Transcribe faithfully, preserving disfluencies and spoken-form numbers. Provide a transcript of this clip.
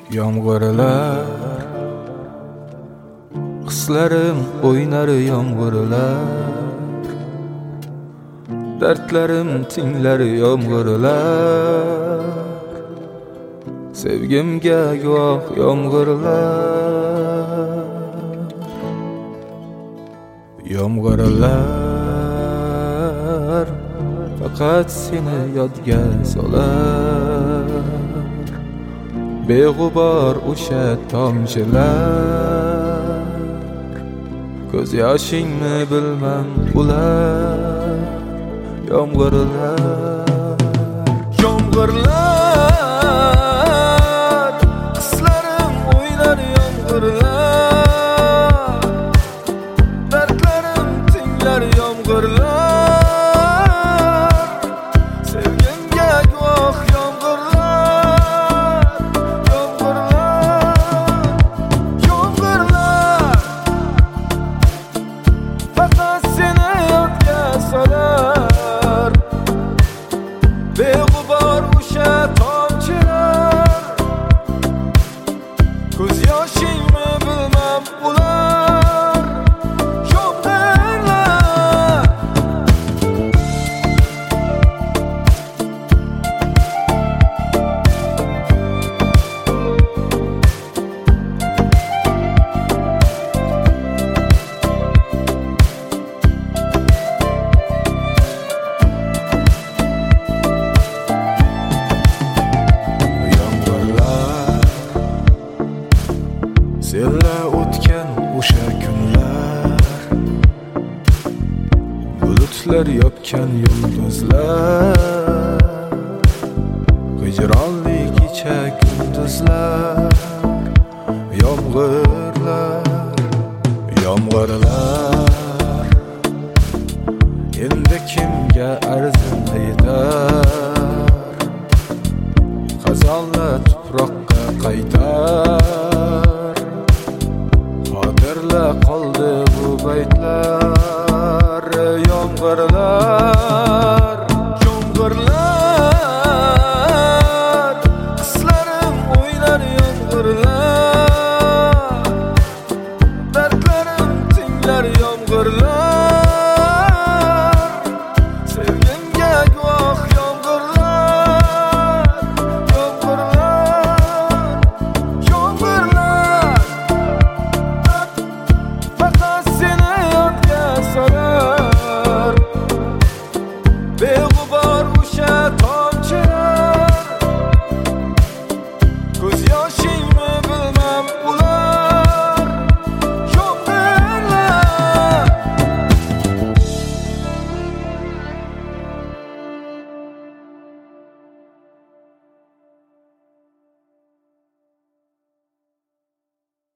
Yomg'irlar, hislarim o'ynar yomg'irlar, dardlarim tinglar yomg'irlar, sevgimga guvoh yomg'irlar. Yomg'irlar faqat seni yodga solar, beg'ubor o'sha tomchilar, ko'z yoshingni bilmam ular. Yomg'irlar, yomg'irlar, hislarim o'ynar yomg'irlar, dardlarim tinglar yomg'irlar, sevgimga guvoh yomg'irlar. Yomg'irlar, yomg'irlar, faqat seni yodga solar, beg'ubor o'sha tomchilar, ko'z yoshingni bilmam ular. Yomg'irlar, senlar o'tgan o'sha kunlar, bulutlar yopgan yulduzlar, hijronli kecha kunduzlar. Yomg'irlar, yomg'irlar, endi kimga arzim yetar, xazonlar tuproqqa qaytar, xotirla qoldi bu baytlar. Yomg'irlar, yomg'irlar, hislarim o'ynar yomg'irlar, dardlarim tinglar yomg'irlar.